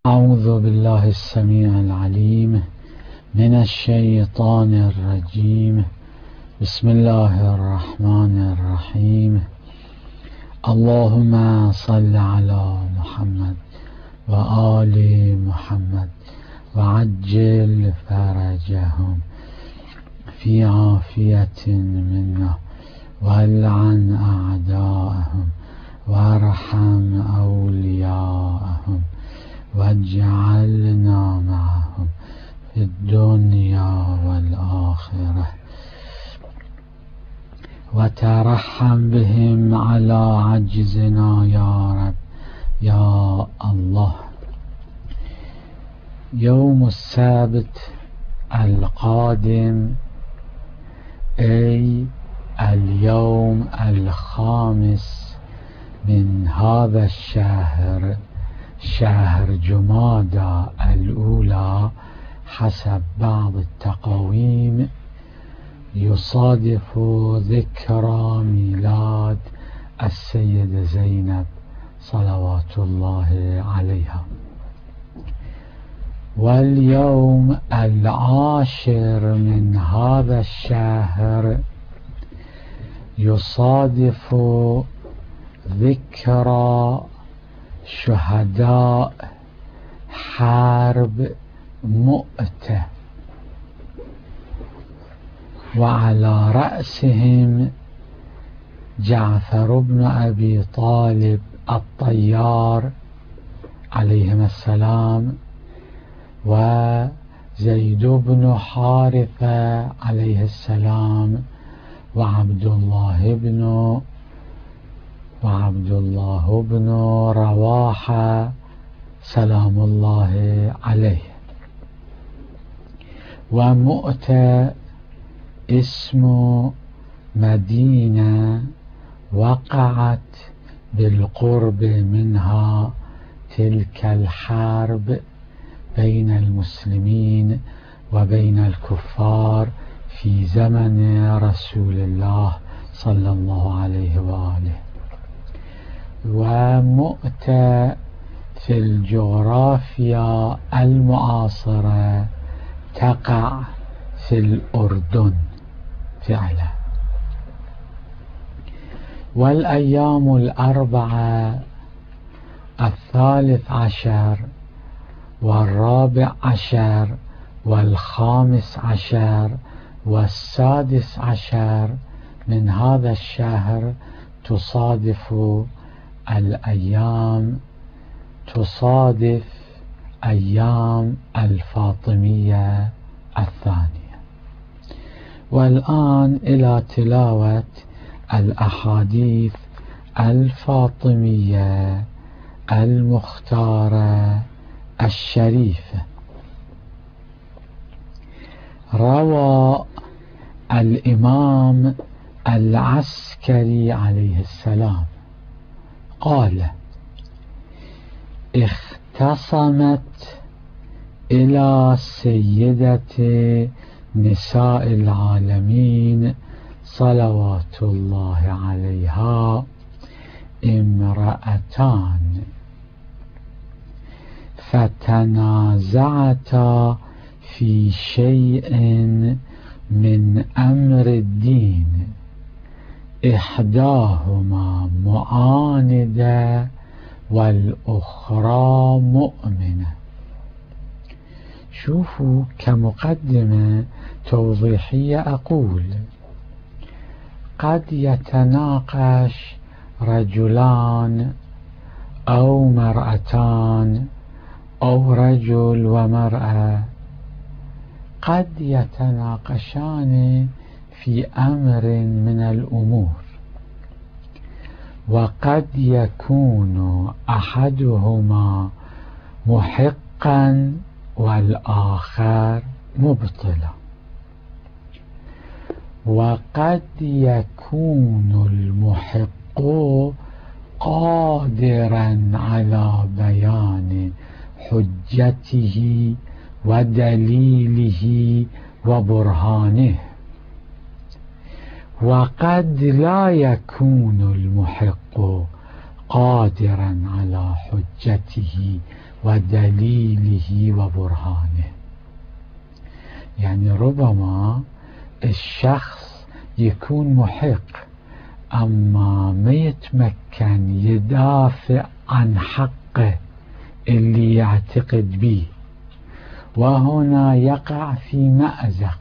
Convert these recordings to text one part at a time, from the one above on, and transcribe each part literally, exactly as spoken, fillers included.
أعوذ بالله السميع العليم من الشيطان الرجيم. بسم الله الرحمن الرحيم. اللهم صل على محمد وآل محمد وعجل فرجهم في عافية منا، والعن أعداءهم وارحم أولياءهم، واجعلنا معهم في الدنيا والآخرة، وترحم بهم على عجزنا يا رب يا الله. يوم السبت القادم، أي اليوم الخامس من هذا الشهر، شهر جمادى الأولى حسب بعض التقاويم، يصادف ذكرى ميلاد السيدة زينب صلوات الله عليها. واليوم العاشر من هذا الشهر يصادف ذكرى شهداء حرب مؤتة، وعلى رأسهم جعفر بن أبي طالب الطيار عليهما السلام، وزيد بن حارثة عليه السلام، وعبد الله بن وعبد الله بن رواحة سلام الله عليه. ومؤتة اسم مدينة وقعت بالقرب منها تلك الحرب بين المسلمين وبين الكفار في زمن رسول الله صلى الله عليه وآله. ومؤتة في الجغرافيا المعاصرة تقع في الأردن فعلا. والأيام الأربعة، الثالث عشر والرابع عشر والخامس عشر والسادس عشر من هذا الشهر تصادف الأيام تصادف أيام الفاطمية الثانية. والآن إلى تلاوة الأحاديث الفاطمية المختارة الشريفة. روى الإمام العسكري عليه السلام قال: اختصمت إلى سيدة نساء العالمين صلوات الله عليها امرأتان، فتنازعتا في شيء من أمر الدين، إحداهما معاندة والأخرى مؤمنة. شوفوا كمقدمة توضيحية أقول: قد يتناقش رجلان أو مرأتان أو رجل ومرأة، قد يتناقشان في أمر من الأمور، وقد يكون أحدهما محقا والآخر مبطلا، وقد يكون المحق قادرا على بيان حجته ودليله وبرهانه، وقد لا يكون المحق قادرا على حجته ودليله وبرهانه. يعني ربما الشخص يكون محق أما ما يتمكن يدافع عن حقه اللي يعتقد به، وهنا يقع في مأزق.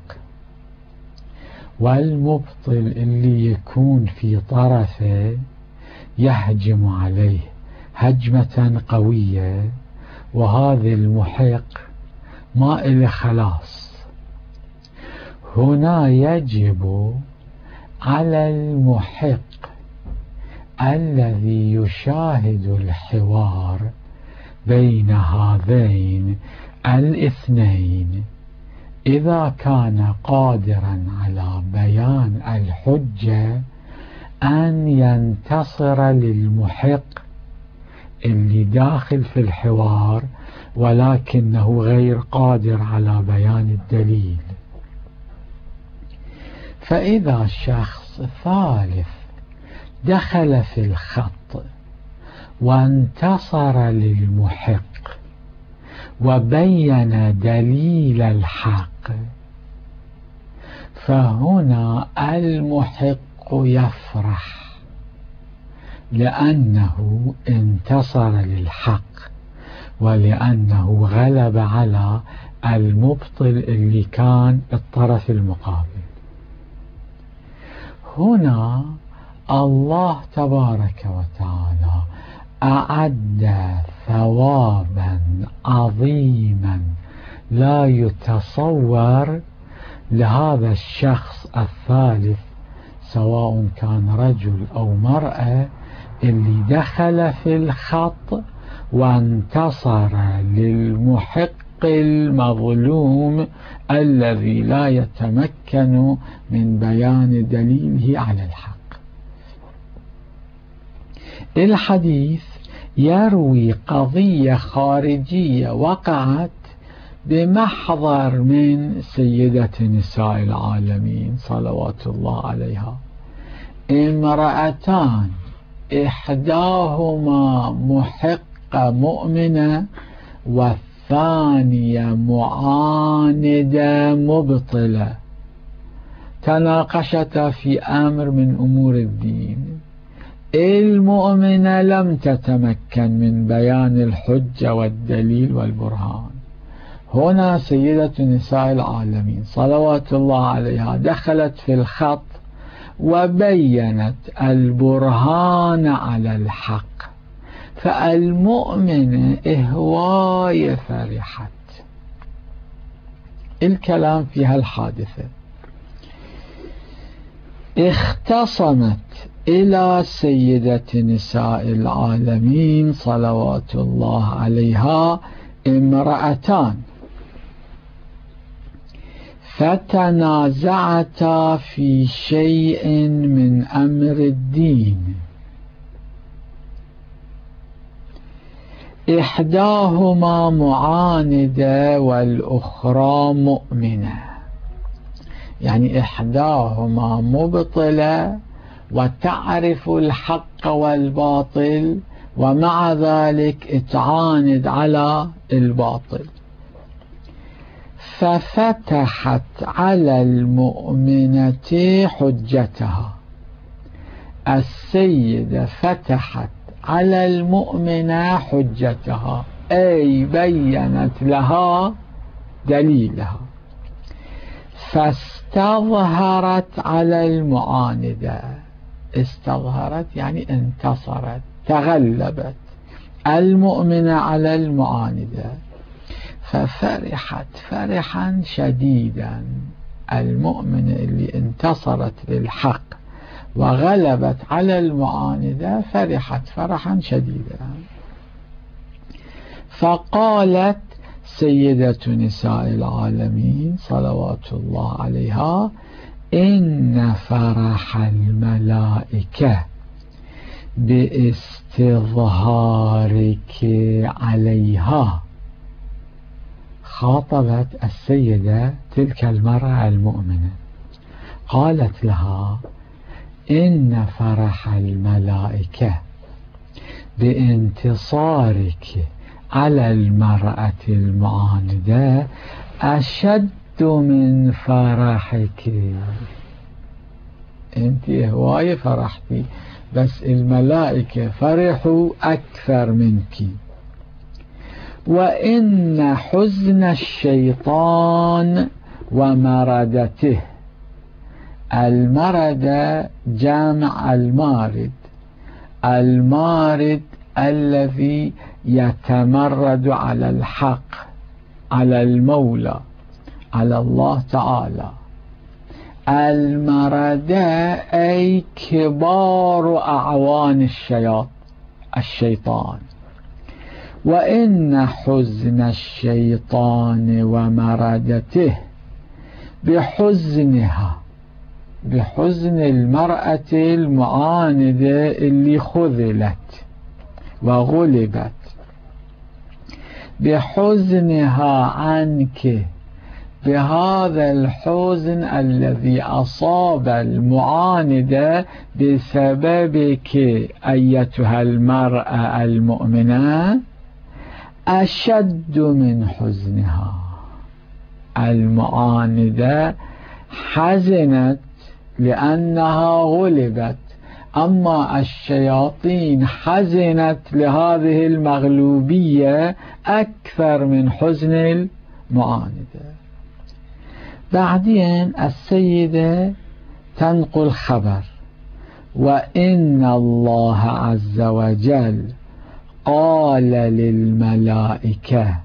والمبطل اللي يكون في طرفه يهجم عليه هجمة قوية، وهذا المحق ما إله خلاص. هنا يجب على المحق الذي يشاهد الحوار بين هذين الاثنين، إذا كان قادرا على بيان الحجة، أن ينتصر للمحق اللي داخل في الحوار ولكنه غير قادر على بيان الدليل. فإذا شخص ثالث دخل في الخط وانتصر للمحق وبين دليل الحق، فهنا المحق يفرح لأنه انتصر للحق، ولأنه غلب على المبطل اللي كان الطرف المقابل. هنا الله تبارك وتعالى أعد ثوابا عظيما لا يتصور لهذا الشخص الثالث، سواء كان رجل أو مرأة، اللي دخل في الخط وانتصر للمحق المظلوم الذي لا يتمكن من بيان دليله على الحق. الحديث يروي قضية خارجية وقعت بمحضر من سيدة نساء العالمين صلوات الله عليها. امرأتان إحداهما محقة مؤمنة والثانية معاندة مبطلة، تناقشتا في أمر من أمور الدين. المؤمنة لم تتمكن من بيان الحجة والدليل والبرهان. هنا سيدة نساء العالمين صلوات الله عليها دخلت في الخط وبينت البرهان على الحق، فالمؤمنة هواية فرحت. الكلام في هالحادثة، اختصمت إلى سيدة نساء العالمين صلوات الله عليها امرأتان، فتنازعتا في شيء من أمر الدين. إحداهما معاندة والأخرى مؤمنة، يعني إحداهما مبطلة وتعرف الحق والباطل، ومع ذلك تعاند على الباطل. ففتحت على المؤمنة حجتها. السيدة فتحت على المؤمنة حجتها، أي بينت لها دليلها، فاستظهرت على المعاندة. استظهرت يعني انتصرت، تغلبت المؤمنة على المعاندة، ففرحت فرحا شديدا. المؤمنة اللي انتصرت للحق وغلبت على المعاندة فرحت فرحا شديدا. فقالت سيدة نساء العالمين صلوات الله عليها: إن فرح الملائكة باستظهارك عليها. خاطبت السيدة تلك المرأة المؤمنة، قالت لها: إن فرح الملائكة بانتصارك على المرأة المعاندة أشد من فرحك. أنت هواية فرحتي، بس الملائكة فرحوا أكثر منك. وإن حزن الشيطان ومردته، المرد جامع المارد، المارد الذي يتمرد على الحق، على المولى، على الله تعالى. المردة أي كبار أعوان الشياط الشيطان. وإن حزن الشيطان ومردته، بحزنها، بحزن المرأة المعاندة اللي خذلت وغلبت، بحزنها عنك، بهذا الحزن الذي أصاب المعاندة بسببك أيتها المرأة المؤمنة، أشد من حزنها. المعاندة حزنت لأنها غلبت، أما الشياطين حزنت لهذه المغلوبية أكثر من حزن المعاندة. بعدين السيدة تنقل خبر: وإن الله عز وجل قال للملائكة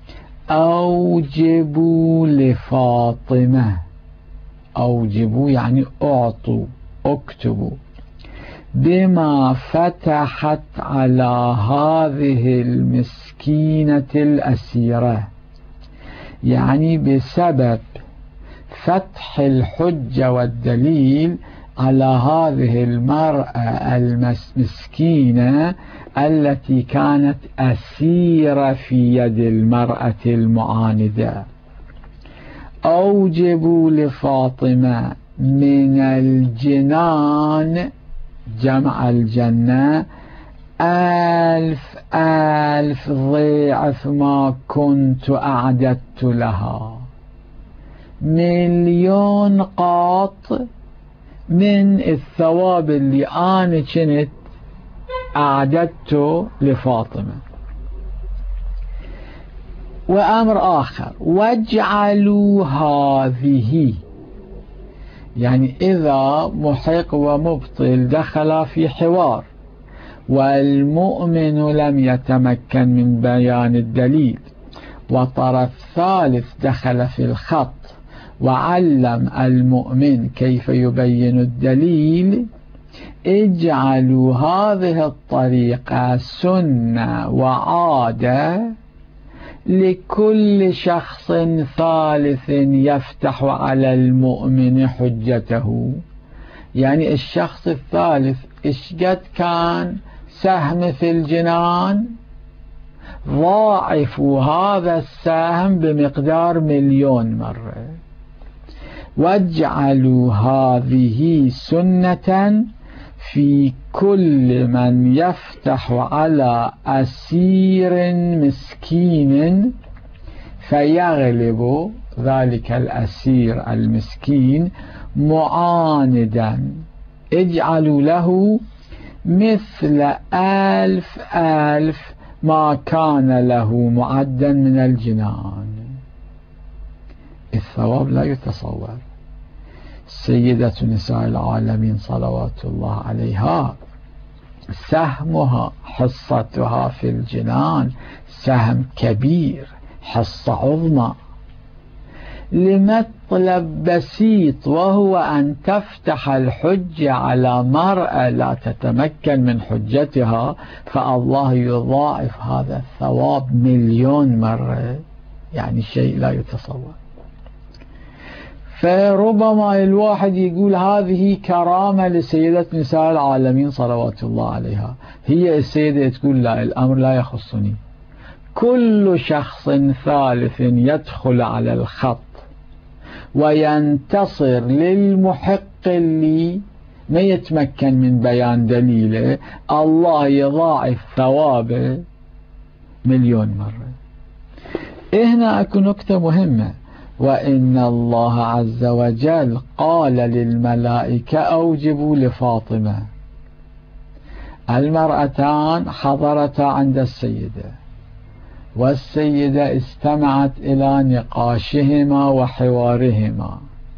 أوجبوا لفاطمة. أوجبوا يعني أعطوا، اكتبوا، بما فتحت على هذه المسكينة الأسيرة، يعني بسبب فتح الحجة والدليل على هذه المرأة المسكينة التي كانت أسيرة في يد المرأة المعاندة. أوجبوا لفاطمة من الجنان، جمع الجنة، ألف ألف ضعف ما كنت أعددت لها، مليون قاط من الثواب اللي أنا كنت أعددته لفاطمة. وأمر آخر: واجعلوا هذه، يعني إذا محق ومبطل دخل في حوار والمؤمن لم يتمكن من بيان الدليل، وطرف ثالث دخل في الخط وعلم المؤمن كيف يبين الدليل، اجعلوا هذه الطريقة سنة وعادة لكل شخص ثالث يفتح على المؤمن حجته. يعني الشخص الثالث اشقد كان سهم في الجنان، ضاعفوا هذا السهم بمقدار مليون مرة. واجعلوا هذه سنة في كل من يفتح على أسير مسكين فيغلب ذلك الأسير المسكين معاندا، اجعلوا له مثل ألف ألف ما كان له معدا من الجنان. الثواب لا يتصور. سيدة نساء العالمين صلوات الله عليها سهمها، حصتها في الجنان سهم كبير، حصة عظمى، لمطلب بسيط، وهو أن تفتح الحجة على مرأة لا تتمكن من حجتها، فالله يضاعف هذا الثواب مليون مرة، يعني شيء لا يتصور. فربما الواحد يقول هذه كرامة لسيدة نساء العالمين صلوات الله عليها، هي السيدة تقول لا، الأمر لا يخصني. كل شخص ثالث يدخل على الخط وينتصر للمحق اللي ما يتمكن من بيان دليله، الله يضاعف ثوابه مليون مرة. هنا أكو نكتة مهمة: وإن الله عز وجل قال للملائكة أوجبوا لفاطمة. المرأتان حضرتا عند السيدة، والسيدة استمعت إلى نقاشهما وحوارهما،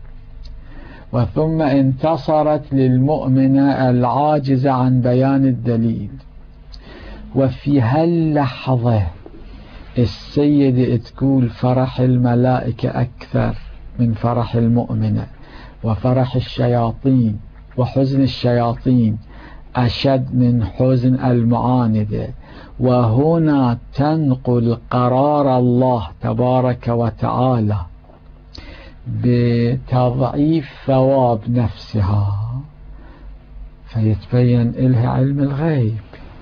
وثم انتصرت للمؤمنة العاجزة عن بيان الدليل. وفي هاللحظة السيدة تقول فرح الملائكة أكثر من فرح المؤمنة، وفرح الشياطين وحزن الشياطين أشد من حزن المعاندة. وهنا تنقل قرار الله تبارك وتعالى بتضعيف ثواب نفسها، فيتبين إلها علم الغيب.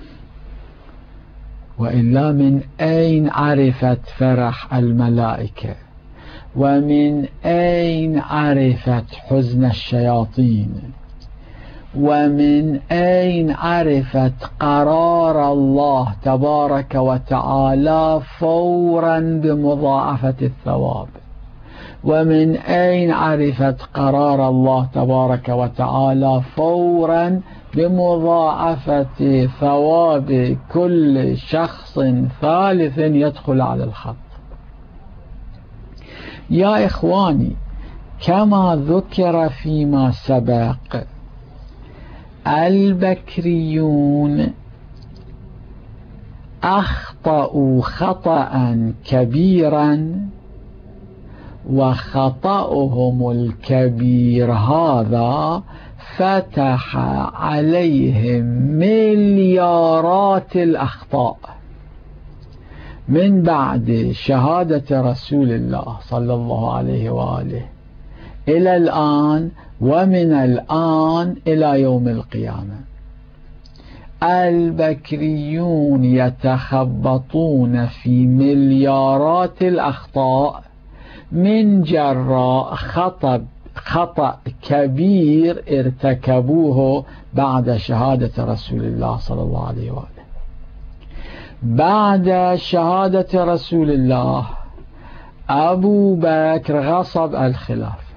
وإلا من أين عرفت فرح الملائكة؟ ومن أين عرفت حزن الشياطين؟ ومن أين عرفت قرار الله تبارك وتعالى فورا بمضاعفة الثواب؟ ومن أين عرفت قرار الله تبارك وتعالى فورا بمضاعفة ثواب كل شخص ثالث يدخل على الخط؟ يا إخواني، كما ذكر فيما سبق، البكريون أخطأوا خطأ كبيرا، وخطأهم الكبير هذا فتح عليهم مليارات الأخطاء من بعد شهادة رسول الله صلى الله عليه وآله إلى الآن، ومن الآن إلى يوم القيامة. البكريون يتخبطون في مليارات الأخطاء من جراء خطأ خطأ كبير ارتكبوه بعد شهادة رسول الله صلى الله عليه وآله. بعد شهادة رسول الله أبو بكر غصب الخلافة،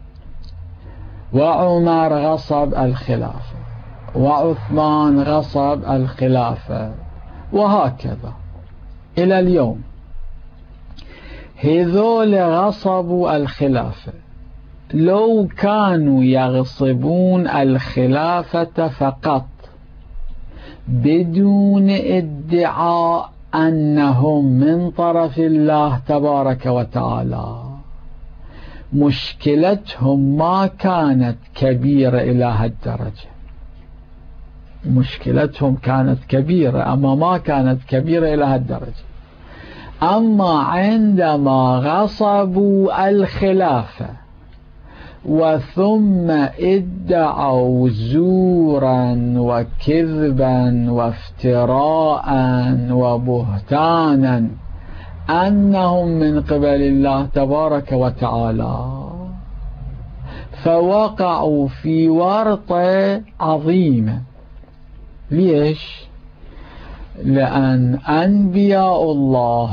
وعمر غصب الخلافة، وعثمان غصب الخلافة، وهكذا إلى اليوم. هذول غصبوا الخلافة. لو كانوا يغصبون الخلافة فقط بدون ادعاء أنهم من طرف الله تبارك وتعالى، مشكلتهم ما كانت كبيرة إلى هالدرجة. مشكلتهم كانت كبيرة، أما ما كانت كبيرة إلى هالدرجة. أما عندما غصبوا الخلافة وثم ادعوا زورا وكذبا وافتراء وبهتانا أنهم من قبل الله تبارك وتعالى، فوقعوا في ورطة عظيمة. ليش؟ لأن أنبياء الله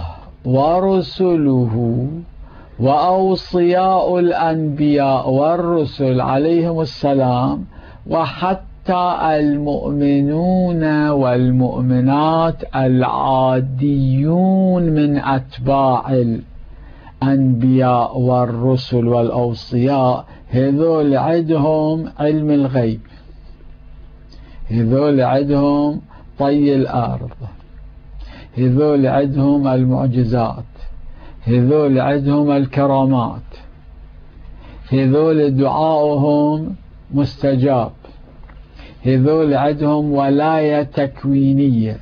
ورسله وأوصياء الأنبياء والرسل عليهم السلام، وحتى المؤمنون والمؤمنات العاديون من أتباع الأنبياء والرسل والأوصياء، هذول عندهم علم الغيب، هذول عندهم طي الأرض، هذول عندهم المعجزات، هذول عندهم الكرامات، هذول دعاؤهم مستجاب، هذول عندهم ولاية تكوينية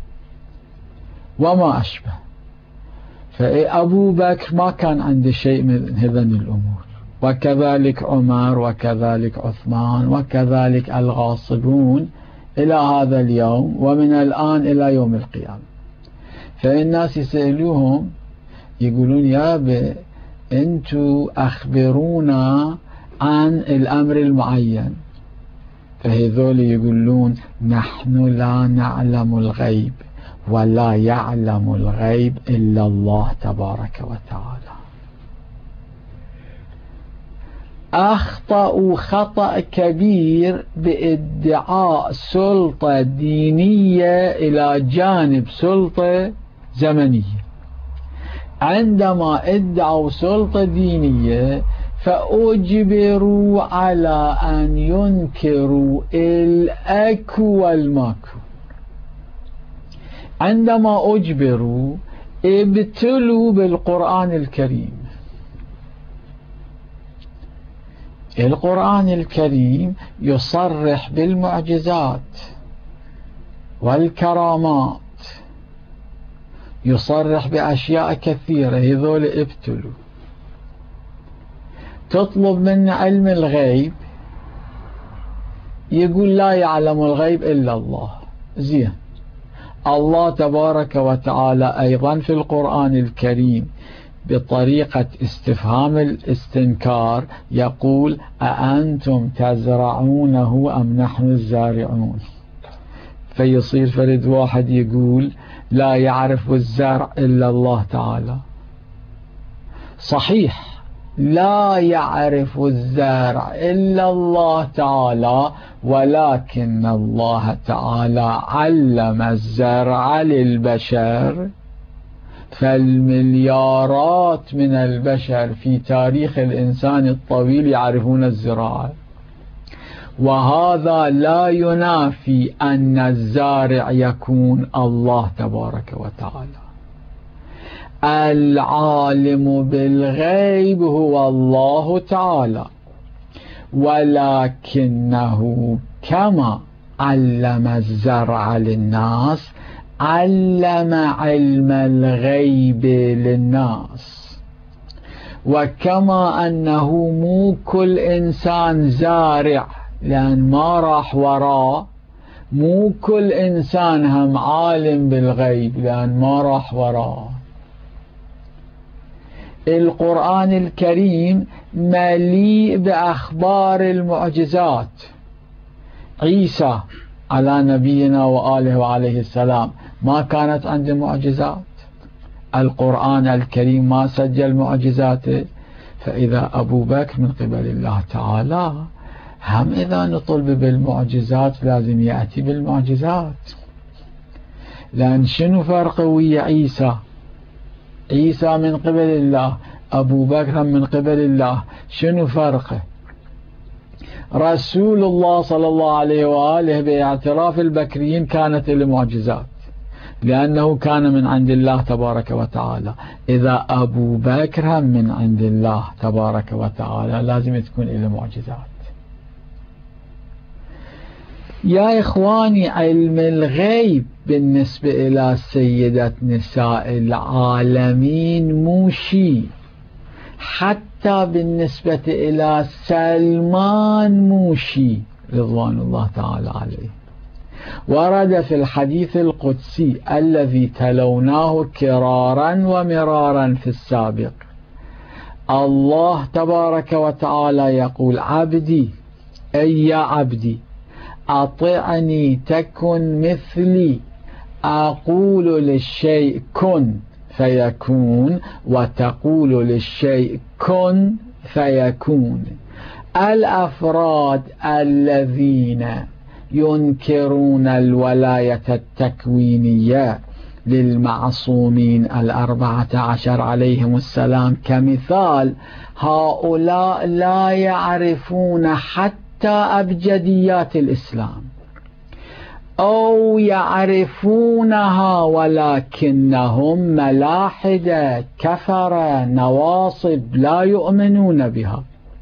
وما أشبه. فأبو بكر ما كان عنده شيء من هذين الأمور، وكذلك عمر، وكذلك عثمان، وكذلك الغاصبون إلى هذا اليوم، ومن الآن إلى يوم القيامة. فالناس يسألوهم يقولون: يا أبي أنتوا أخبرونا عن الأمر المعين. فهذول يقولون نحن لا نعلم الغيب ولا يعلم الغيب إلا الله تبارك وتعالى. أخطأوا خطأ كبير بادعاء سلطة دينية إلى جانب سلطة زمنية. عندما ادعوا سلطة دينية فأجبروا على أن ينكروا الأكو والماكو. عندما أجبروا ابتلوا بالقرآن الكريم. القرآن الكريم يصرح بالمعجزات والكرامات، يصرح بأشياء كثيرة. هذول ابتلوا. تطلب من علم الغيب، يقول لا يعلم الغيب إلا الله. زين، الله تبارك وتعالى أيضا في القرآن الكريم بطريقة استفهام الاستنكار يقول أأنتم تزرعونه أم نحن الزارعون؟ فيصير فرد واحد يقول لا يعرف الزرع إلا الله تعالى. صحيح، لا يعرف الزارع إلا الله تعالى، ولكن الله تعالى علم الزرع للبشر، فالمليارات من البشر في تاريخ الإنسان الطويل يعرفون الزراعة. وهذا لا ينافي أن الزارع يكون الله تبارك وتعالى. العالم بالغيب هو الله تعالى، ولكنه كما علم الزرع للناس علم علم الغيب للناس. وكما أنه مو كل إنسان زارع لأن ما راح وراه، مو كل إنسان هم عالم بالغيب لأن ما راح وراه. القرآن الكريم مليء بأخبار المعجزات. عيسى على نبينا وآله وعليه السلام ما كانت عنده معجزات؟ القرآن الكريم ما سجل معجزاته. فإذا أبو بكر من قبل الله تعالى، هم إذا نطلب بالمعجزات لازم يأتي بالمعجزات. لأن شنو فرق ويا عيسى؟ عيسى من قبل الله، أبو بكر من قبل الله، شنو فرقه؟ رسول الله صلى الله عليه وآله باعتراف البكريين كانت المعجزات لأنه كان من عند الله تبارك وتعالى. إذا أبو بكر من عند الله تبارك وتعالى لازم تكون له معجزات. يا إخواني، علم الغيب بالنسبة إلى سيدة نساء العالمين مو شيء، حتى بالنسبة إلى سلمان مو شيء رضوان الله تعالى عليه. ورد في الحديث القدسي الذي تلوناه كرارا ومرارا في السابق، الله تبارك وتعالى يقول عبدي أي يا عبدي أطعني تكن مثلي، أقول للشيء كن فيكون وتقول للشيء كن فيكون. الأفراد الذين ينكرون الولاية التكوينية للمعصومين الأربعة عشر عليهم السلام كمثال، هؤلاء لا يعرفون حتى أبجديات الإسلام، أو يعرفونها ولكنهم ملاحدة كفرة نواصب لا يؤمنون بها.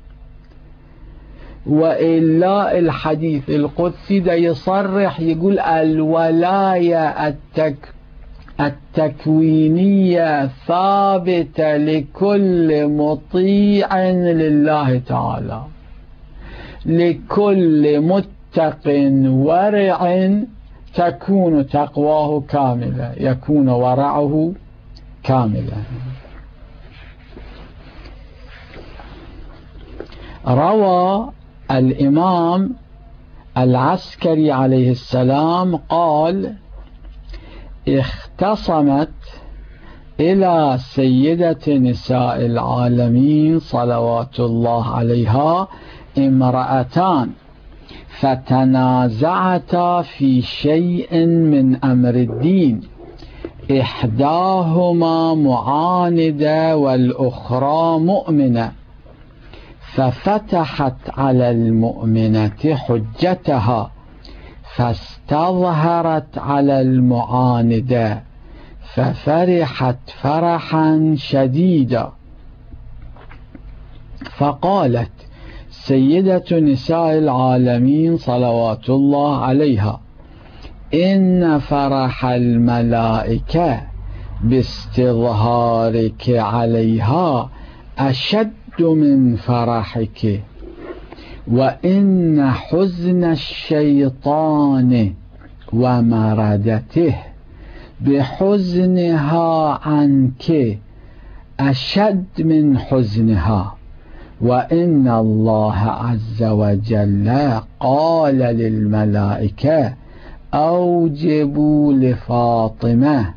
وإلا الحديث القدسي ده يصرح يقول الولاية التك التكوينية ثابتة لكل مطيع لله تعالى، لكل متق ورع تكون تقواه كاملة، يكون ورعه كاملا. روى الإمام العسكري عليه السلام قال: اختصمت إلى سيدة نساء العالمين صلوات الله عليها امرأتان فتنازعتا في شيء من أمر الدين، إحداهما معاندة والأخرى مؤمنة، ففتحت على المؤمنة حجتها فاستظهرت على المعاندة ففرحت فرحا شديدا، فقالت سيدة نساء العالمين صلوات الله عليها: إن فرح الملائكة باستظهارك عليها أشد من فرحك، وإن حزن الشيطان ومردته بحزنها عنك أشد من حزنها، وإن الله عز وجل قال للملائكة: أوجبوا لفاطمة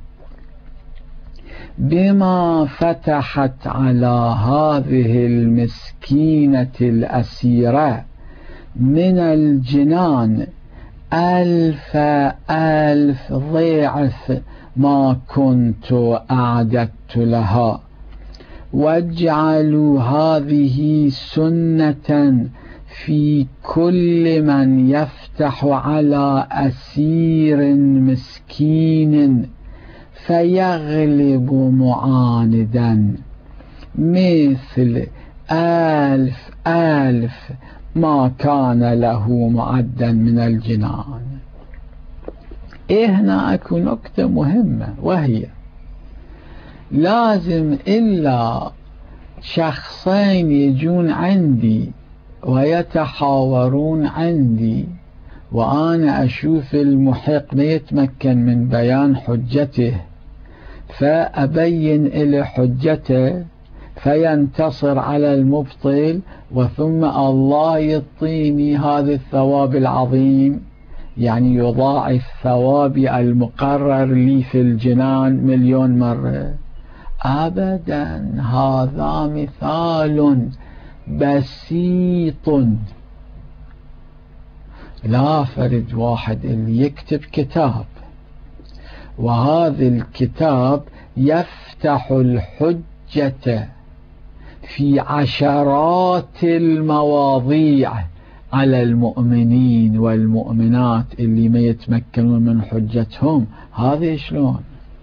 بما فتحت على هذه المسكينة الأسيرة من الجنان ألف ألف ضعف ما كنت أعددت لها، واجعلوا هذه سنة في كل من يفتح على أسير مسكين فيغلب معاندا مثل ألف ألف ما كان له معدا من الجنان. هنا أكو نكتة مهمة، وهي لازم إلا شخصين يجون عندي ويتحاورون عندي وأنا أشوف المحق ما يتمكن من بيان حجته فأبين إلى حجته فينتصر على المبطل، وثم الله يعطيني هذا الثواب العظيم، يعني يضاعف ثوابي المقرر لي في الجنان مليون مرة. أبدا، هذا مثال بسيط. لا فرد واحد اللي يكتب كتاب، وهذا الكتاب يفتح الحجة في عشرات المواضيع على المؤمنين والمؤمنات اللي ما يتمكنون من حجتهم. هذا شلون؟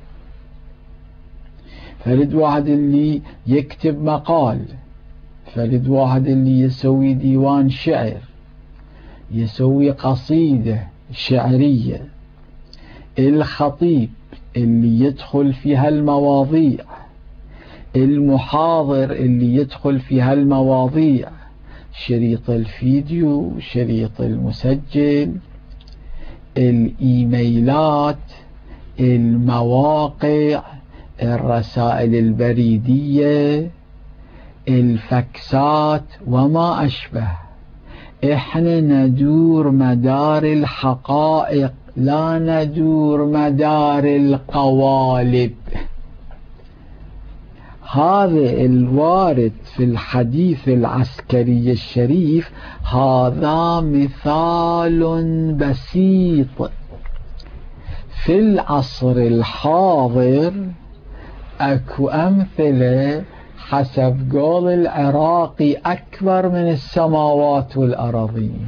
فرد واحد اللي يكتب مقال، فرد واحد اللي يسوي ديوان شعر، يسوي قصيدة شعرية، الخطيب اللي يدخل في هالمواضيع، المحاضر اللي يدخل في هالمواضيع، شريط الفيديو، شريط المسجل، الإيميلات، المواقع، الرسائل البريدية، الفاكسات وما أشبه. إحنا ندور مدار الحقائق، لا ندور مدار القوالب. هذا الوارد في الحديث العسكري الشريف هذا مثال بسيط. في العصر الحاضر أكو أمثلة حسب قول العراقي أكبر من السماوات والأراضين.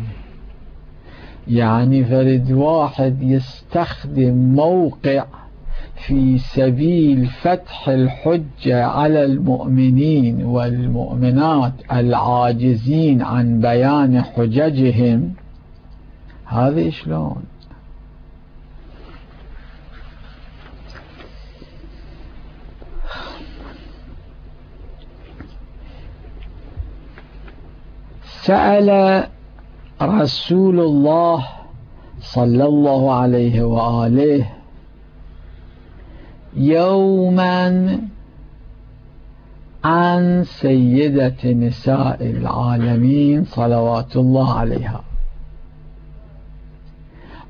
يعني فرد واحد يستخدم موقع في سبيل فتح الحجة على المؤمنين والمؤمنات العاجزين عن بيان حججهم، هذا شلون؟ سأل رسول الله صلى الله عليه وآله يوما عن سيدة نساء العالمين صلوات الله عليها،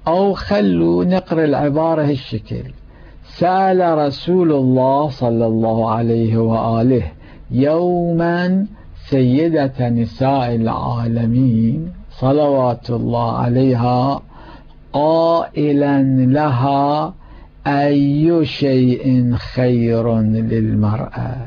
أو خلوا نقرأ العبارة هالشكل: سأل رسول الله صلى الله عليه وآله يوما سيدة نساء العالمين صلوات الله عليها قائلا لها: أي شيء خير للمرأة؟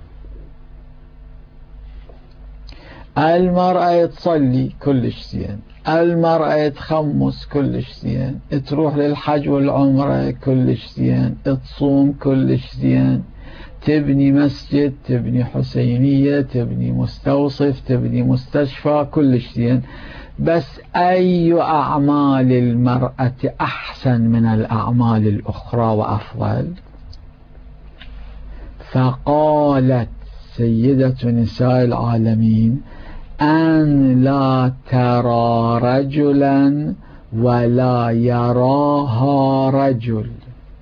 المرأة تصلي كلش زين، المرأة تخمس كلش زين، تروح للحج والعمرة كلش زين، تصوم كلش زين، تبني مسجد، تبني حسينية، تبني مستوصف، تبني مستشفى، كلش زين. بس أي أعمال المرأة أحسن من الأعمال الأخرى وأفضل؟ فقالت سيدة نساء العالمين: أن لا ترى رجلا ولا يراها رجل.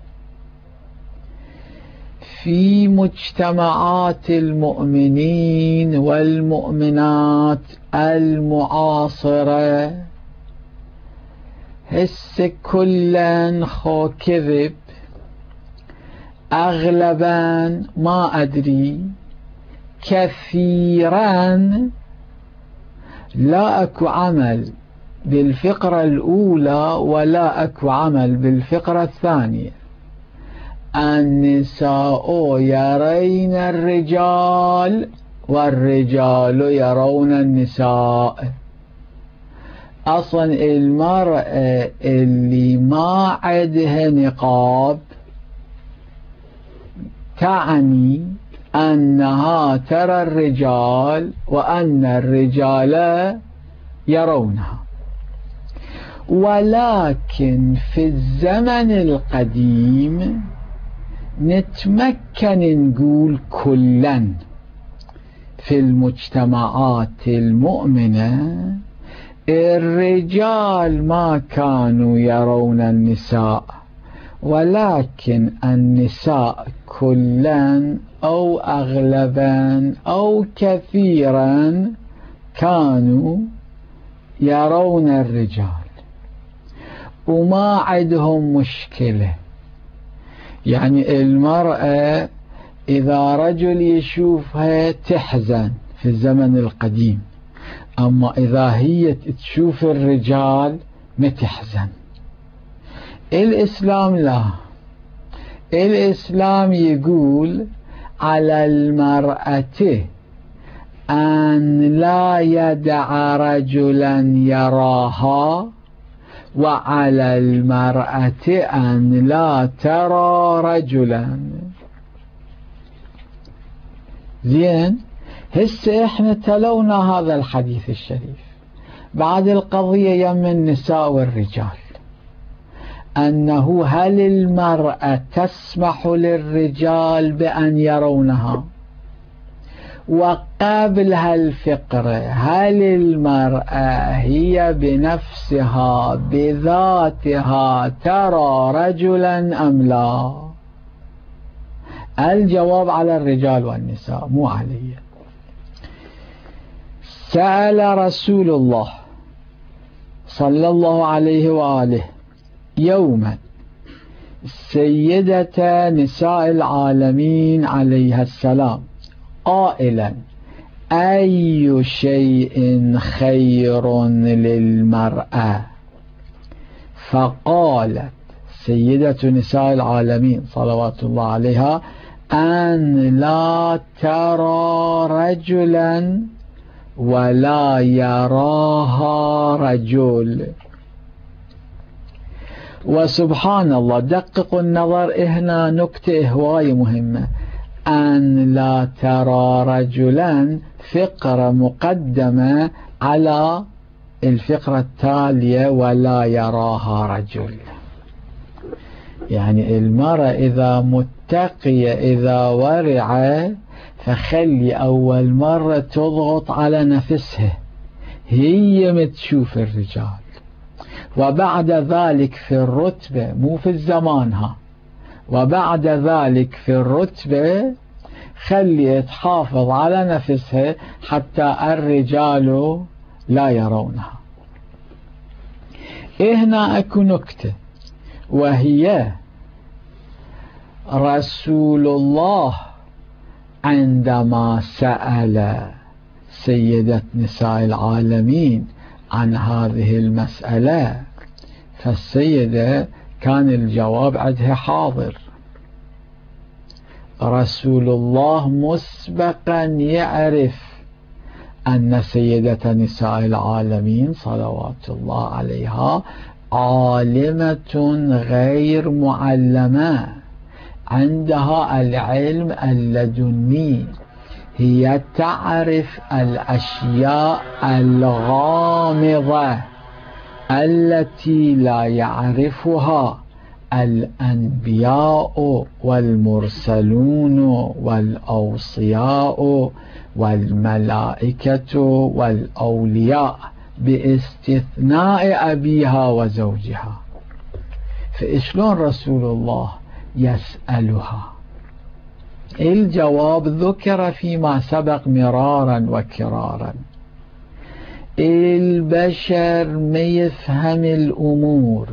في مجتمعات المؤمنين والمؤمنات المعاصرة هس كلا خو كذب، أغلبا ما أدري، كثيرا لا أكو عمل بالفقرة الأولى ولا أكو عمل بالفقرة الثانية. النساء يرين الرجال والرجال يرون النساء. أصلا المرأة اللي ما عندها نقاب تعني أنها ترى الرجال وأن الرجال يرونها. ولكن في الزمن القديم نتمكن نقول كلا في المجتمعات المؤمنة الرجال ما كانوا يرون النساء، ولكن النساء كلا أو أغلبا أو كثيرا كانوا يرون الرجال وما عندهم مشكلة. يعني المرأة إذا رجل يشوفها تحزن في الزمن القديم، أما إذا هي تشوف الرجال ما تحزن. الإسلام لا، الإسلام يقول على المرأة أن لا يدع رجلا يراها، وعلى المرأة أن لا ترى رجلا. زين، هسه احنا تلونا هذا الحديث الشريف بعد القضية يم النساء والرجال، أنه هل المرأة تسمح للرجال بأن يرونها؟ وقبل هالفقرة هل المرأة هي بنفسها بذاتها ترى رجلا أم لا؟ الجواب على الرجال والنساء مو علي. سأل رسول الله صلى الله عليه وآله يوما سيدة نساء العالمين عليها السلام قائلا: أي شيء خير للمرأة؟ فقالت سيدة نساء العالمين صلوات الله عليها: أن لا ترى رجلا ولا يراها رجل. وسبحان الله، دققوا النظر، هنا نكتة هواية مهمة: أن لا ترى رجلا فقرة مقدمة على الفقرة التالية ولا يراها رجل. يعني المرأة إذا متقية إذا ورعة فخلي أول مرة تضغط على نفسها، هي متشوف الرجال، وبعد ذلك في الرتبة مو في زمانها، وبعد ذلك في الرتبة خلي تحافظ على نفسها حتى الرجال لا يرونها. هنا اكو نكتة، وهي رسول الله عندما سأل سيدة نساء العالمين عن هذه المسألة، فالسيدة كان الجواب عندها حاضر. رسول الله مسبقا يعرف أن سيدة نساء العالمين صلوات الله عليها عالمة غير معلمة، عندها العلم اللدني، هي تعرف الأشياء الغامضة التي لا يعرفها الأنبياء والمرسلون والأوصياء والملائكة والأولياء باستثناء أبيها وزوجها. فإشلون رسول الله يسألها؟ الجواب ذكر فيما سبق مرارا وكرارا. البشر ما يفهم الأمور،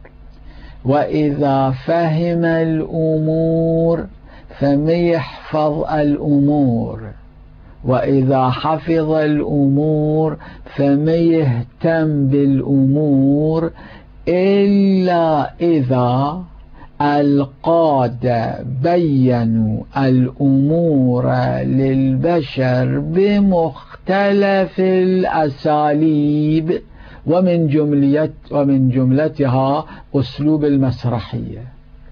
وإذا فهم الأمور فما يحفظ الأمور، وإذا حفظ الأمور فما يهتم بالأمور، إلا إذا القادة بينوا الأمور للبشر بمختلف الأساليب، ومن جملة ومن جملتها أسلوب المسرحية.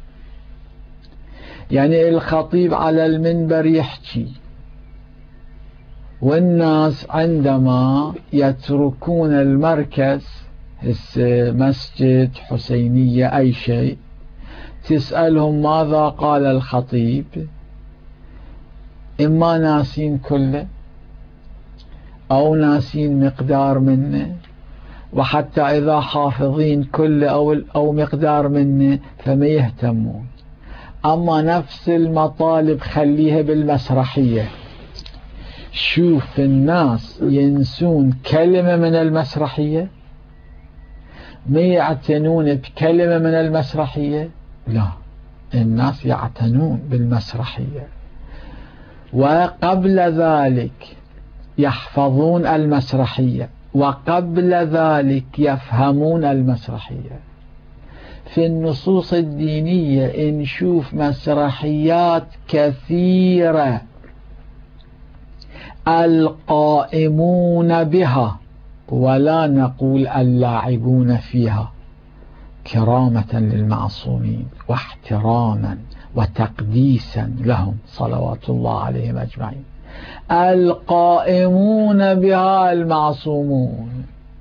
يعني الخطيب على المنبر يحكي، والناس عندما يتركون المركز، مسجد، حسينية، أي شيء، تسألهم ماذا قال الخطيب، إما ناسين كله أو ناسين مقدار منه، وحتى إذا حافظين كله أو, أو مقدار منه فما يهتمون. أما نفس المطالب خليها بالمسرحية. شوف الناس ينسون كلمة من المسرحية، ما يعتنون بكلمة من المسرحية، لا، الناس يعتنون بالمسرحية، وقبل ذلك يحفظون المسرحية، وقبل ذلك يفهمون المسرحية. في النصوص الدينية نشوف مسرحيات كثيرة القائمون بها، ولا نقول اللاعبون فيها، كرامة للمعصومين واحتراما وتقديسا لهم صلوات الله عليهم أجمعين. القائمون بها المعصومون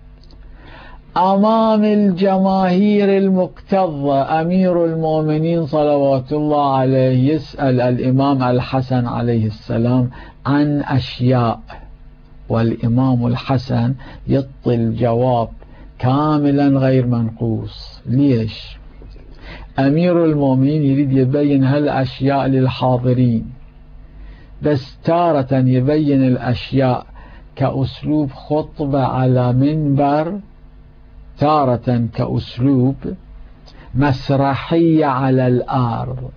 أمام الجماهير المكتظة. أمير المؤمنين صلوات الله عليه يسأل الإمام الحسن عليه السلام عن أشياء، والإمام الحسن يعطي الجواب كاملا غير منقوص. ليش؟ أمير المؤمنين يريد يبين هالأشياء للحاضرين، بس تارة يبين الأشياء كأسلوب خطبة على منبر، تارة كأسلوب مسرحية على الأرض.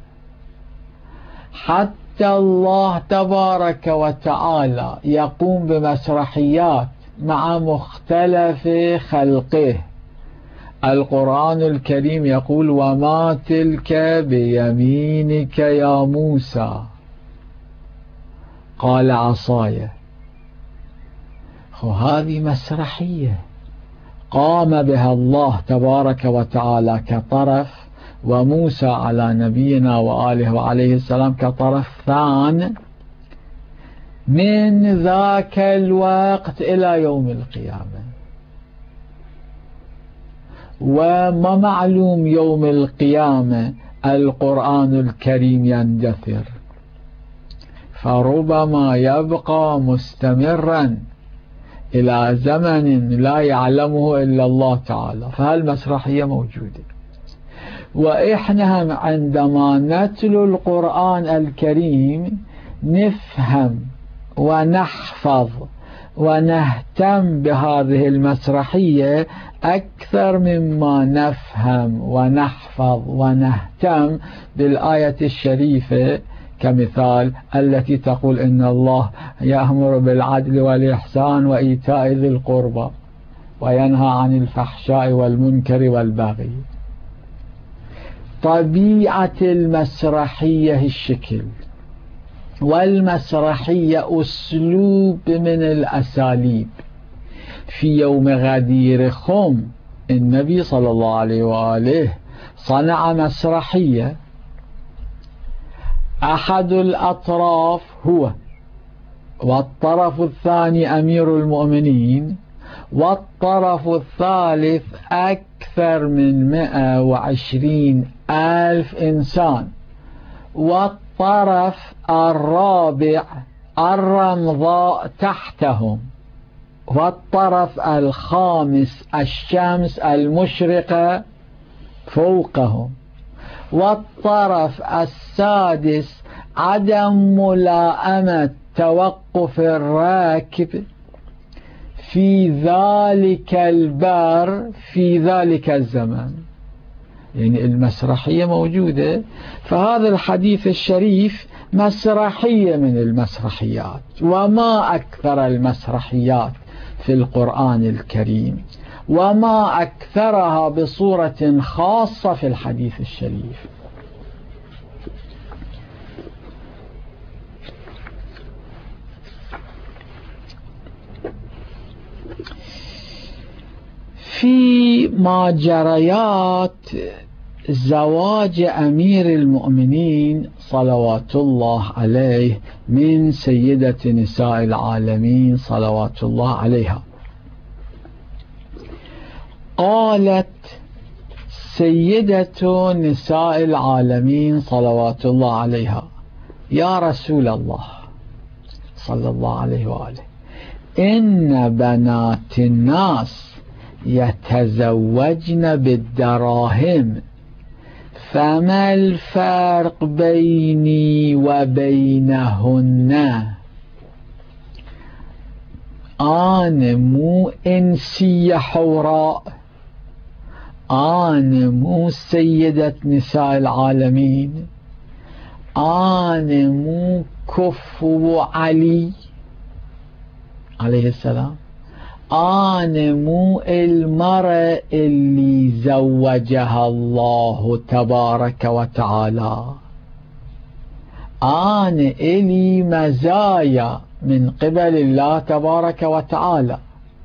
حتى الله تبارك وتعالى يقوم بمسرحيات مع مختلف خلقه. القرآن الكريم يقول: وما تلك بيمينك يا موسى، قال عصاي. هذه مسرحية قام بها الله تبارك وتعالى كطرف، وموسى على نبينا وآله وعليه السلام كطرف ثان من ذاك الوقت إلى يوم القيامة. وما معلوم يوم القيامة القرآن الكريم يندثر، فربما يبقى مستمرا إلى زمن لا يعلمه إلا الله تعالى. فهالمسرحية موجودة. وإحنا عندما نتلو القرآن الكريم نفهم ونحفظ ونهتم بهذه المسرحية أكثر مما نفهم ونحفظ ونهتم بالآية الشريفة كمثال التي تقول إن الله يأمر بالعدل والإحسان وإيتاء ذي القربى وينهى عن الفحشاء والمنكر والبغي. طبيعة المسرحية الشكل، والمسرحية أسلوب من الأساليب. في يوم غدير خم النبي صلى الله عليه وآله صنع مسرحية، أحد الأطراف هو، والطرف الثاني أمير المؤمنين، والطرف الثالث أكثر من مئة وعشرين ألف إنسان، والطرف الرابع الرمضاء تحتهم، والطرف الخامس الشمس المشرقة فوقهم، والطرف السادس عدم ملائمة توقف الراكب في ذلك البر في ذلك الزمن. يعني المسرحية موجودة، فهذا الحديث الشريف مسرحية من المسرحيات، وما أكثر المسرحيات في القرآن الكريم، وما أكثرها بصورة خاصة في الحديث الشريف. في ماجريات زواج أمير المؤمنين صلوات الله عليه من سيدة نساء العالمين صلوات الله عليها، قالت سيدة نساء العالمين صلوات الله عليها: يا رسول الله صلى الله عليه وآله، إن بنات الناس يتزوجن بالدراهم، فما الفرق بيني وبينهن؟ أنا مو إنسية حوراء، أنا مو سيدة نساء العالمين، أنا مو كفو علي عليه السلام، أنا مو المرأة اللي زوجها الله تبارك وتعالى، أنا إلي مزايا من قبل الله تبارك وتعالى،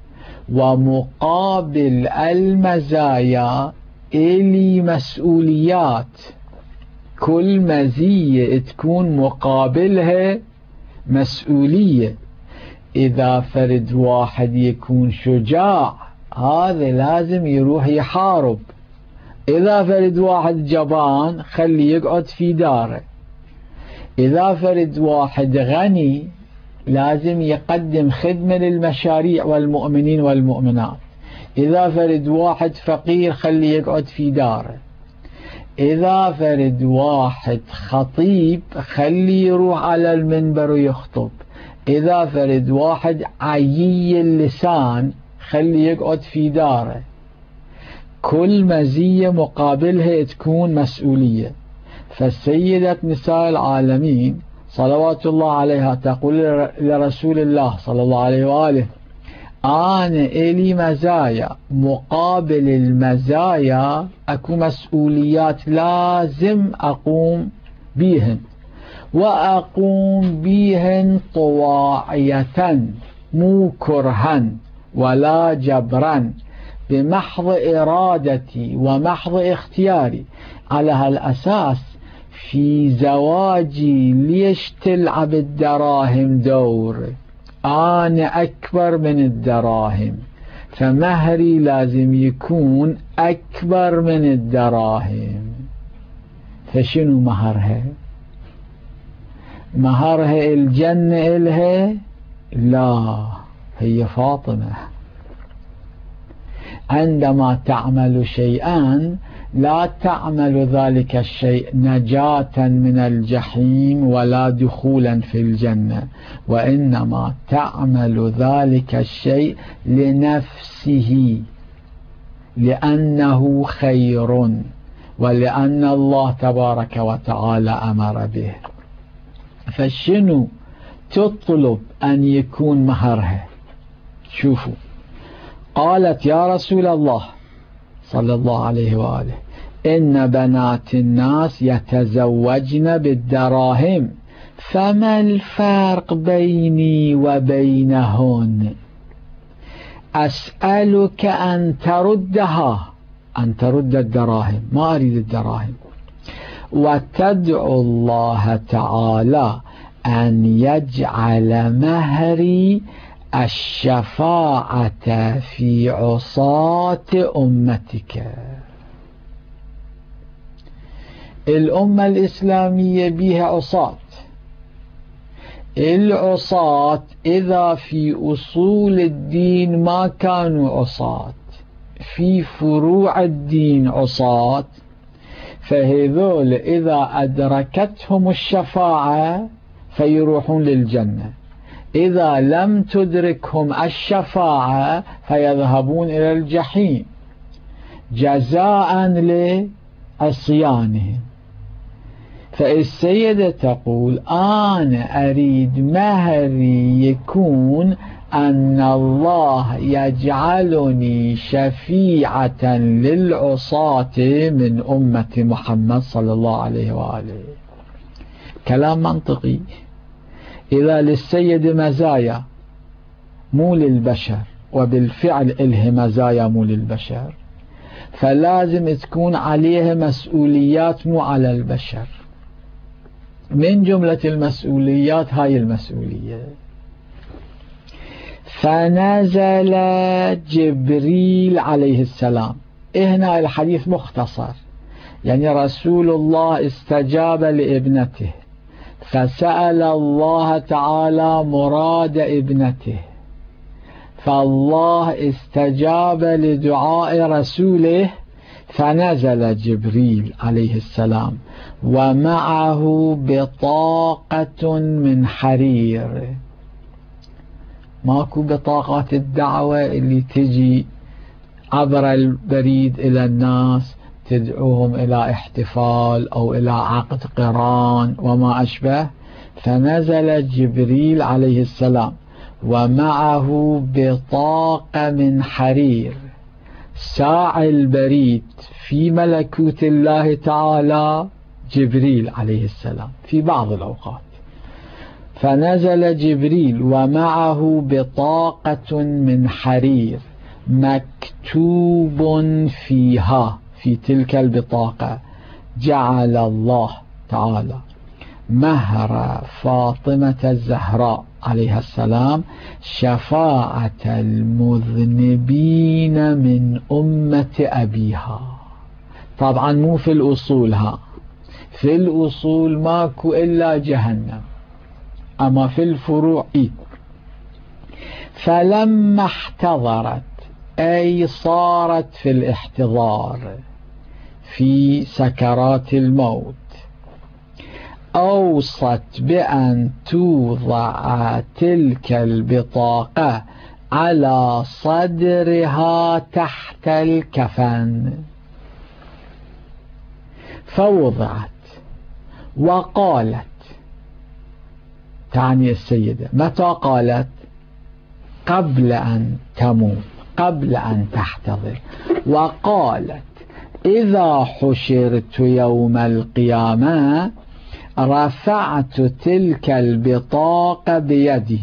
ومقابل المزايا إلي مسؤوليات. كل مزية تكون مقابلها مسؤولية. إذا فرد واحد يكون شجاع، هذا لازم يروح يحارب. إذا فرد واحد جبان، خليه يقعد في داره. إذا فرد واحد غني، لازم يقدم خدمة للمشاريع والمؤمنين والمؤمنات. إذا فرد واحد فقير، خليه يقعد في داره. إذا فرد واحد خطيب، خليه يروح على المنبر ويخطب. إذا فرد واحد عيي اللسان، خليه يقعد في داره. كل مزية مقابلها تكون مسؤولية. فالسيدة نساء العالمين صلوات الله عليها تقول لرسول الله صلى الله عليه وآله: أنا إلي مزايا، مقابل المزايا أكو مسؤوليات لازم أقوم بيهن، وأقوم بيهن طواعية مو كرها ولا جبرا، بمحض إرادتي ومحض اختياري. على هالأساس في زواجي ليش تلعب الدراهم دور؟ أنا أكبر من الدراهم، فمهري لازم يكون أكبر من الدراهم. فشنو مهرها؟ مهرها الجنة إلها؟ لا، هي فاطمة. عندما تعمل شيئا لا تعمل ذلك الشيء نجاة من الجحيم ولا دخولا في الجنة، وإنما تعمل ذلك الشيء لنفسه، لأنه خير ولأن الله تبارك وتعالى أمر به. فشنو تطلب أن يكون مهرها؟ شوفوا، قالت يا رسول الله صلى الله عليه وآله إن بنات الناس يتزوجن بالدراهم، فما الفرق بيني وبينهن؟ أسألك أن تردها، أن ترد الدراهم، ما أريد الدراهم، وتدعو الله تعالى أن يجعل مهري الشفاعة في عصاة أمتك. الأمة الإسلامية بها عصاة، العصاة إذا في أصول الدين ما كانوا عصاة، في فروع الدين عصاة، فهذول إذا أدركتهم الشفاعة فيروحون للجنة، إذا لم تدركهم الشفاعة فيذهبون إلى الجحيم جزاء لعصيانهم. فالسيدة تقول أنا أريد مهري يكون أن الله يجعلني شفيعة للعصاة من أمة محمد صلى الله عليه وآله. كلام منطقي. إذا للسيد مزايا مو للبشر، وبالفعل إله مزايا مو للبشر، فلازم تكون عليها مسؤوليات مو على البشر. من جملة المسؤوليات هاي المسؤولية: فنزل جبريل عليه السلام. هنا الحديث مختصر، يعني رسول الله استجاب لابنته فسأل الله تعالى مراد ابنته، فالله استجاب لدعاء رسوله فنزل جبريل عليه السلام ومعه بطاقة من حرير. ماكو بطاقات الدعوة اللي تجي عبر البريد إلى الناس تدعوهم إلى احتفال أو إلى عقد قران وما أشبه. فنزل جبريل عليه السلام ومعه بطاقة من حرير، ساع البريد في ملكوت الله تعالى جبريل عليه السلام في بعض الأوقات. فنزل جبريل ومعه بطاقة من حرير مكتوب فيها، في تلك البطاقة: جعل الله تعالى مهر فاطمة الزهراء عليها السلام شفاعة المذنبين من أمة أبيها. طبعا مو في الأصول، ها في الأصول ماكو إلا جهنم، أما في الفروع إيه. فلما احتضرت، أي صارت في الاحتضار في سكرات الموت، أوصت بأن توضع تلك البطاقة على صدرها تحت الكفن. فوضعت وقالت، تعني السيدة متى قالت؟ قبل أن تموت، قبل أن تحتضر، وقالت: إذا حشرت يوم القيامة رفعت تلك البطاقة بيدي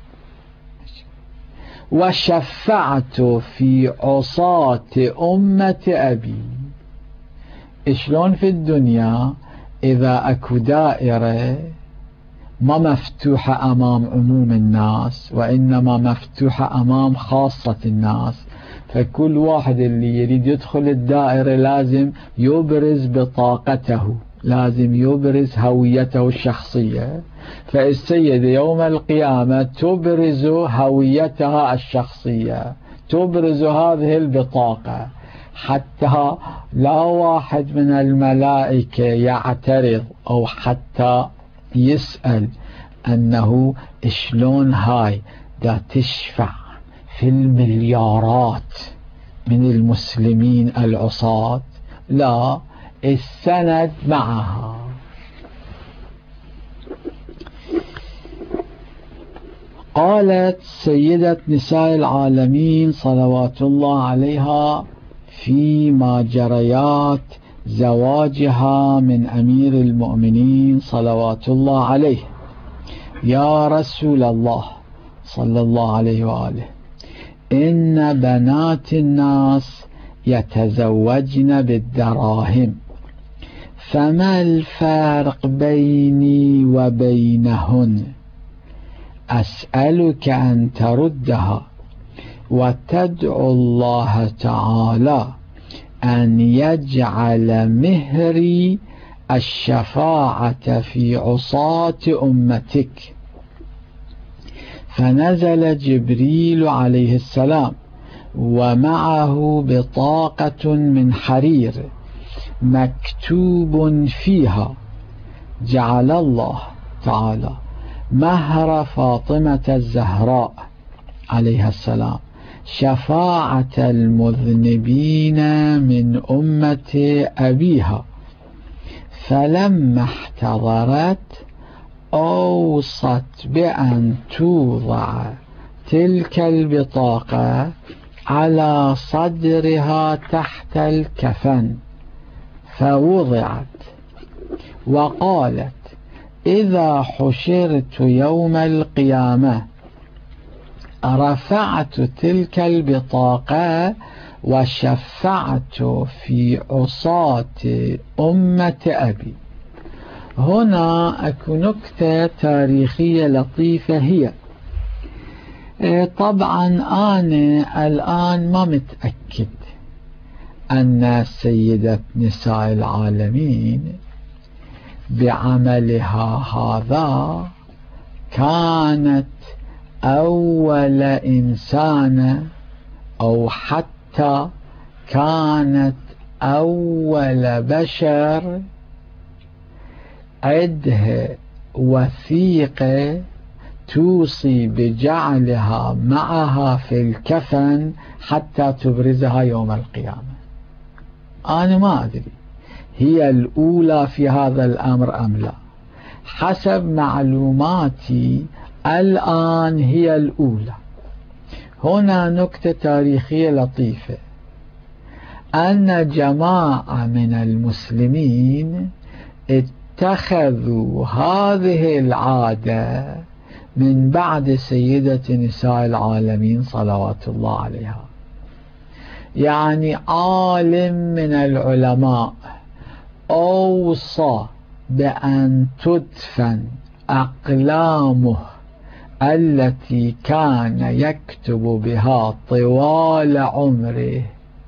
وشفعت في عصاة أمة أبي. شلون في الدنيا إذا أكو دائرة ما مفتوحة أمام عموم الناس وإنما مفتوحة أمام خاصة الناس، فكل واحد اللي يريد يدخل الدائرة لازم يبرز بطاقته، لازم يبرز هويته الشخصية. فالسيدة يوم القيامة تبرز هويتها الشخصية، تبرز هذه البطاقة حتى لا واحد من الملائكة يعترض أو حتى يسأل أنه شلون هاي دا تشفع في المليارات من المسلمين العصاة. لا، السند معها. قالت سيدة نساء العالمين صلوات الله عليها فيما جريات زواجها من أمير المؤمنين صلوات الله عليه: يا رسول الله صلى الله عليه وآله، إن بنات الناس يتزوجن بالدراهم، فما الفارق بيني وبينهن؟ أسألك أن تردها وتدعو الله تعالى أن يجعل مهري الشفاعة في عصاة أمتك. فنزل جبريل عليه السلام ومعه بطاقة من حرير مكتوب فيها: جعل الله تعالى مهر فاطمة الزهراء عليها السلام شفاعة المذنبين من أمة أبيها. فلما احتضرت أوصت بأن توضع تلك البطاقة على صدرها تحت الكفن، فوضعت، وقالت: إذا حشرت يوم القيامة رفعت تلك البطاقة وشفعت في عصاة أمة أبي. هنا أكو نكتة تاريخية لطيفة، هي طبعا أنا الآن ما متأكد أن سيدة نساء العالمين بعملها هذا كانت أول إنسانة أو حتى كانت أول بشر عندها وثيقة توصي بجعلها معها في الكفن حتى تبرزها يوم القيامة. أنا ما أدري هي الأولى في هذا الأمر أم لا. حسب معلوماتي الآن هي الأولى. هنا نكتة تاريخية لطيفة، أن جماعة من المسلمين اتخذوا هذه العادة من بعد سيدة نساء العالمين صلوات الله عليها. يعني عالم من العلماء أوصى بأن تدفن أقلامه التي كان يكتب بها طوال عمره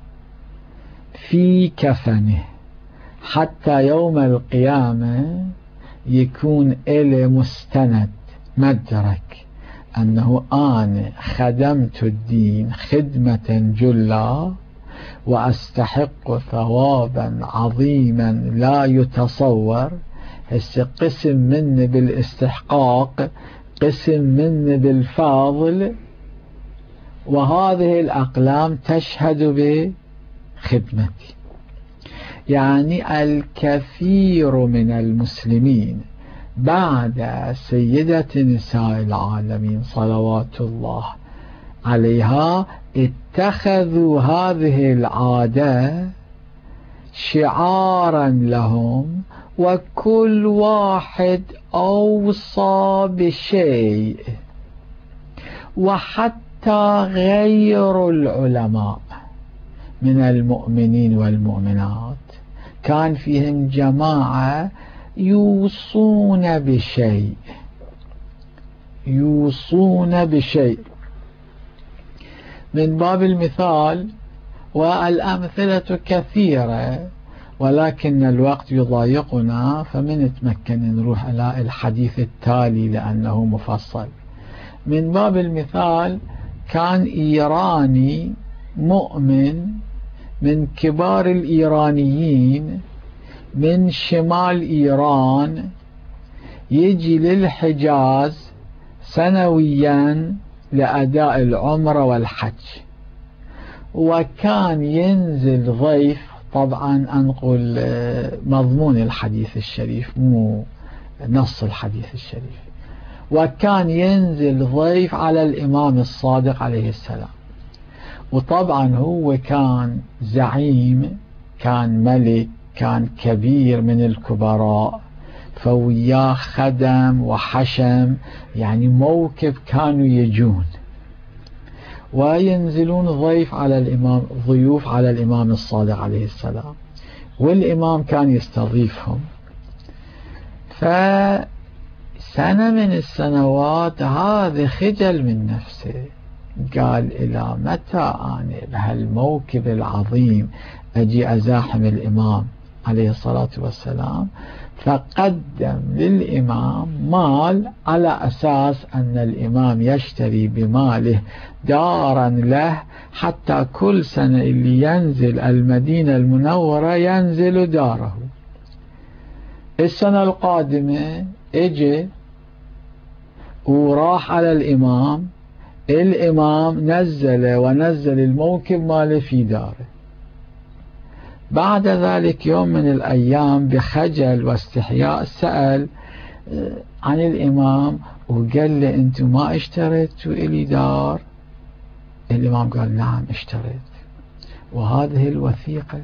في كفنه حتى يوم القيامة يكون إلي مستند مدرك أنه أنا خدمت الدين خدمة جلا وأستحق ثوابا عظيما لا يتصور. هسه قسم مني بالاستحقاق، قسم مني بالفاضل، وهذه الأقلام تشهد بخدمتي. يعني الكثير من المسلمين بعد سيدة نساء العالمين صلوات الله عليها اتخذوا هذه العادة شعارا لهم، وكل واحد أوصى بشيء. وحتى غير العلماء من المؤمنين والمؤمنات كان فيهم جماعة يوصون بشيء يوصون بشيء من باب المثال، والأمثلة كثيرة ولكن الوقت يضايقنا، فمن نتمكن نروح إلى الحديث التالي لأنه مفصل. من باب المثال كان إيراني مؤمن من كبار الإيرانيين من شمال إيران، يجي للحجاز سنويا لأداء العمرة والحج، وكان ينزل ضيف. طبعا أنقل مضمون الحديث الشريف مو نص الحديث الشريف. وكان ينزل ضيف على الإمام الصادق عليه السلام، وطبعا هو كان زعيم، كان ملك، كان كبير من الكبراء، فوياه خدم وحشم، يعني موكب كانوا يجون وينزلون ضيف على الإمام، ضيوف على الإمام الصادق عليه السلام، والإمام كان يستضيفهم. فسنة من السنوات هذا خجل من نفسه، قال إلى متى أنا بهالموكب العظيم أجي أزاحم الإمام عليه الصلاة والسلام؟ فقدم للإمام مال على أساس أن الإمام يشتري بماله دارا له، حتى كل سنة اللي ينزل المدينة المنورة ينزل داره. السنة القادمة اجي وراح على الإمام، الإمام نزل ونزل الموكب ماله في داره. بعد ذلك يوم من الأيام بخجل واستحياء سأل عن الإمام وقال له أنتم ما اشتريتوا إلي دار؟ الإمام قال نعم اشتريت، وهذه الوثيقة.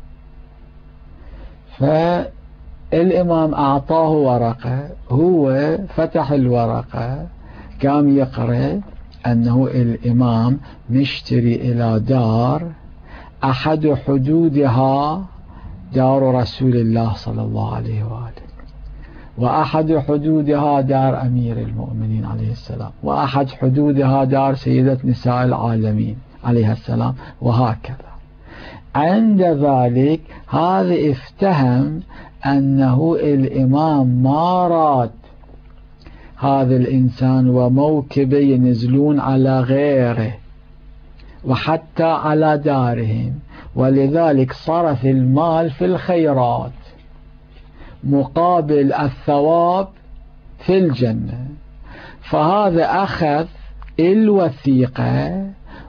فالإمام أعطاه ورقة، هو فتح الورقة قام يقرأ أنه الإمام مشتري إلى دار أحد حدودها دار رسول الله صلى الله عليه وآله، وأحد حدودها دار أمير المؤمنين عليه السلام، وأحد حدودها دار سيدة نساء العالمين عليها السلام، وهكذا. عند ذلك هذا افتهم أنه الإمام ما راد هذا الإنسان وموكبه ينزلون على غيره وحتى على دارهم، ولذلك صرف المال في الخيرات مقابل الثواب في الجنة. فهذا أخذ الوثيقة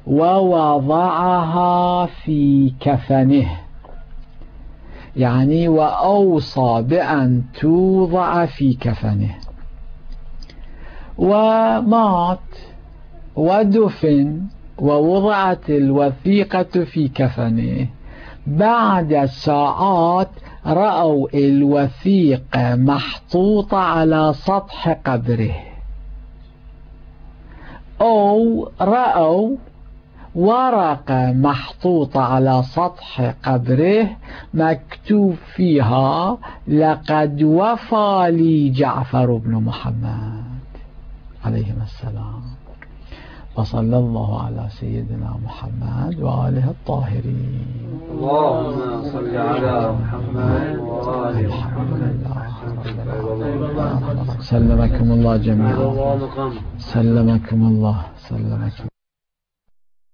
ووضعها في كفنه، يعني وأوصى بأن توضع في كفنه، ومات ودفن ووضعت الوثيقة في كفنه. بعد ساعات رأوا الوثيقة محطوطة على سطح قبره، أو رأوا ورقة محطوطة على سطح قبره مكتوب فيها لقد وفى لي جعفر بن محمد عليهم السلام. وصلى الله على سيدنا محمد وآله الطاهرين. اللهم صل على محمد وآل محمد. سلمكم الله جميعا. سلمكم الله. سلمكم